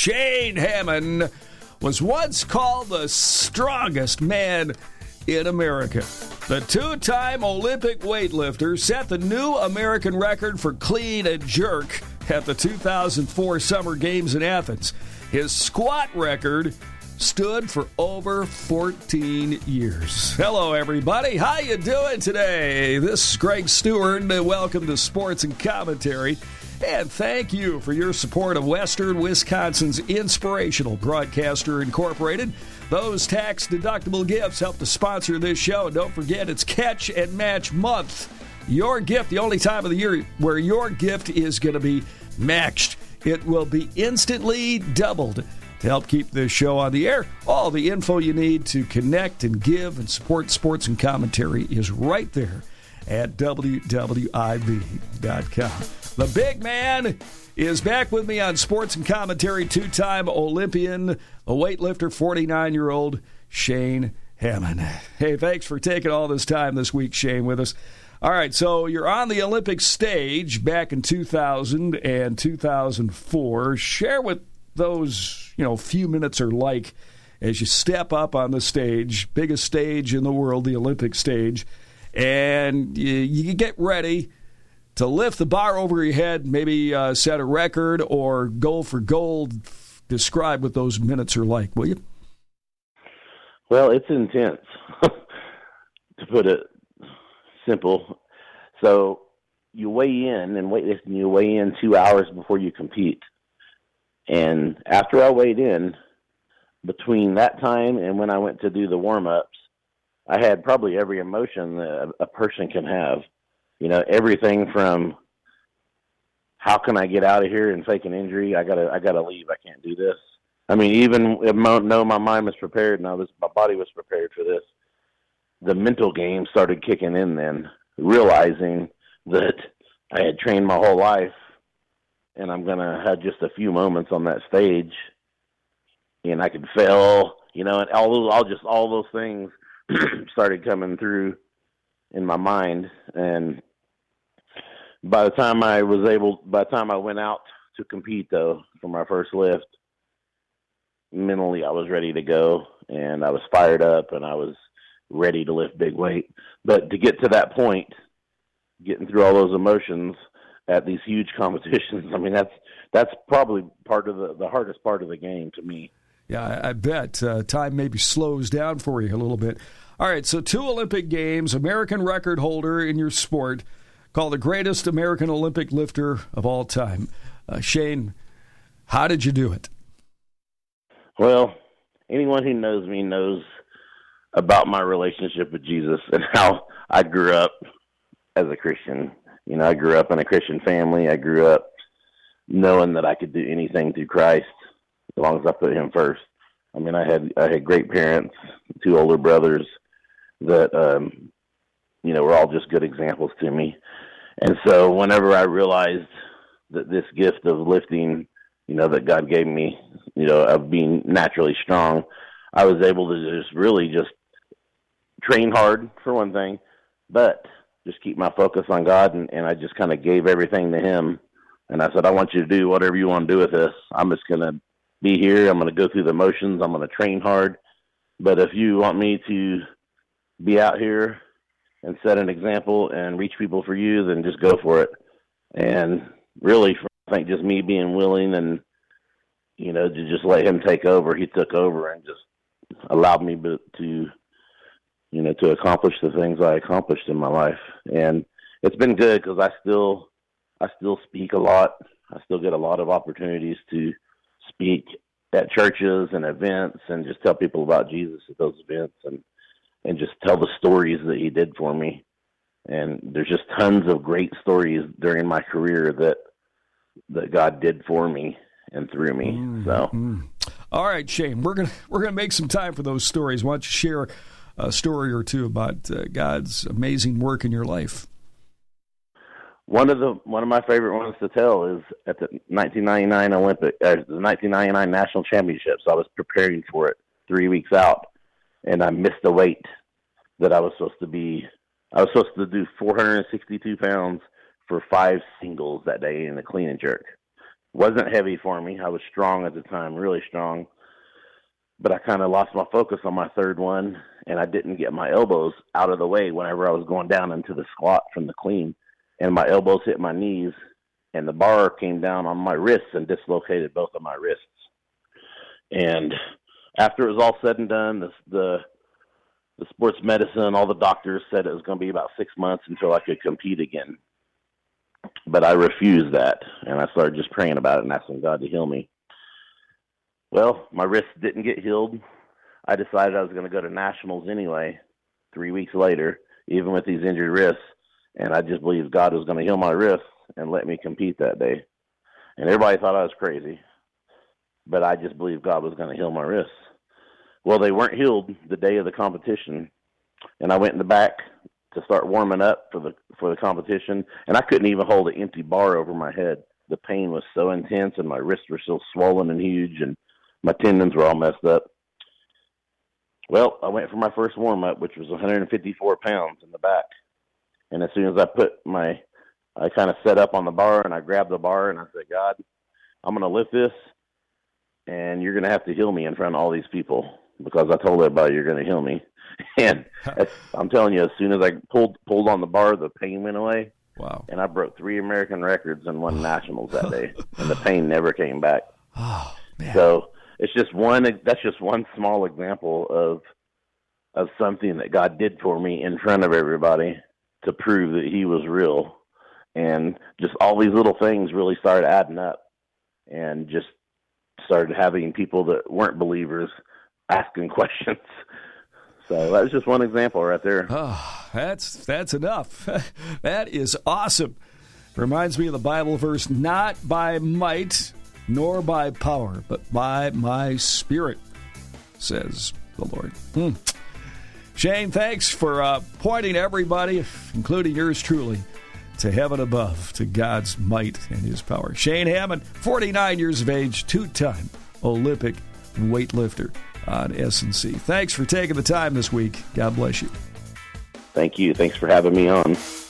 Shane Hammond was once called the strongest man in America. The two-time Olympic weightlifter set the new American record for clean and jerk at the 2004 Summer Games in Athens. His squat record stood for over 14 years. Hello, everybody. How you doing today? This is Greg Stewart, and welcome to Sports and Commentary. And thank you for your support of Western Wisconsin's Inspirational Broadcaster Incorporated. Those tax-deductible gifts help to sponsor this show. And don't forget, it's Catch and Match Month. Your gift, the only time of the year where your gift is going to be matched. It will be instantly doubled to help keep this show on the air. All the info you need to connect and give and support Sports and Commentary is right there at WWIB.com. The big man is back with me on Sports and Commentary, two-time Olympian, a weightlifter, 49-year-old Shane Hammond. Hey, thanks for taking all this time this week, Shane, with us. All right, so you're on the Olympic stage back in 2000 and 2004. Share what those, few minutes are like as you step up on the stage, biggest stage in the world, the Olympic stage, and you get ready to lift the bar over your head, maybe set a record or go for gold. Describe what those minutes are like, will you? Well, it's intense, to put it simple. So you weigh in, and you weigh in 2 hours before you compete. And after I weighed in, between that time and when I went to do the warm-ups, I had probably every emotion that a person can have. Everything from how can I get out of here and fake an injury? I gotta leave. I can't do this. I mean, even if my mind was prepared and my body was prepared for this, the mental game started kicking in then, realizing that I had trained my whole life and I'm going to have just a few moments on that stage and I could fail, and all those things started coming through in my mind. And by the time I went out to compete though, for my first lift, mentally I was ready to go and I was fired up and I was ready to lift big weight. But to get to that point, getting through all those emotions at these huge competitions, I mean, that's probably part of the hardest part of the game to me. Yeah, I bet time maybe slows down for you a little bit. All right, so 2 Olympic Games, American record holder in your sport, called the greatest American Olympic lifter of all time. Shane, how did you do it? Well, anyone who knows me knows about my relationship with Jesus and how I grew up as a Christian. I grew up in a Christian family. I grew up knowing that I could do anything through Christ as long as I put him first. I mean, I had great parents, 2 older brothers that, were all just good examples to me. And so whenever I realized that this gift of lifting, that God gave me, of being naturally strong, I was able to just train hard for one thing, but just keep my focus on God. And I just kind of gave everything to him. And I said, I want you to do whatever you want to do with this. I'm just going to be here. I'm going to go through the motions. I'm going to train hard. But if you want me to be out here and set an example and reach people for you, then just go for it. And really, I think just me being willing and, to just let him take over, he took over and just allowed me to accomplish the things I accomplished in my life. And it's been good because I still speak a lot. I still get a lot of opportunities to speak at churches and events and just tell people about Jesus at those events and just tell the stories that he did for me. And there's just tons of great stories during my career that God did for me and through me. All right, Shane, we're gonna make some time for those stories. Why don't you share a story or two about God's amazing work in your life? One of my favorite ones to tell is at the 1999 the 1999 National Championships. I was preparing for it 3 weeks out, and I missed the weight that I was supposed to be. I was supposed to do 462 pounds for 5 singles that day in the clean and jerk. Wasn't heavy for me. I was strong at the time, really strong. But I kind of lost my focus on my third one, and I didn't get my elbows out of the way whenever I was going down into the squat from the clean. And my elbows hit my knees, and the bar came down on my wrists and dislocated both of my wrists. And after it was all said and done, the sports medicine, all the doctors said it was going to be about 6 months until I could compete again. But I refused that, and I started just praying about it and asking God to heal me. Well, my wrist didn't get healed. I decided I was going to go to nationals anyway 3 weeks later, even with these injured wrists, and I just believed God was going to heal my wrists and let me compete that day. And everybody thought I was crazy, but I just believed God was going to heal my wrists. Well, they weren't healed the day of the competition, and I went in the back to start warming up for the competition, and I couldn't even hold an empty bar over my head. The pain was so intense, and my wrists were still swollen and huge, and my tendons were all messed up. Well, I went for my first warm-up, which was 154 pounds in the back, and as soon as I kind of set up on the bar, and I grabbed the bar, and I said, God, I'm going to lift this, and you're going to have to heal me in front of all these people, because I told everybody you're going to heal me. And I'm telling you, as soon as I pulled on the bar, the pain went away. Wow. And I broke 3 American records and won nationals that day. And the pain never came back. Oh, man. So that's just one small example of something that God did for me in front of everybody to prove that he was real. And just all these little things really started adding up, and just started having people that weren't believers asking questions. So that was just one example right there. Oh, that's enough. That is awesome. Reminds me of the Bible verse, not by might nor by power, but by my Spirit, says the Lord. Shane, thanks for pointing everybody, including yours truly, to heaven above, to God's might and his power. Shane Hammond, 49 years of age, 2-time Olympic weightlifter on S&C. Thanks for taking the time this week. God bless you. Thank you. Thanks for having me on.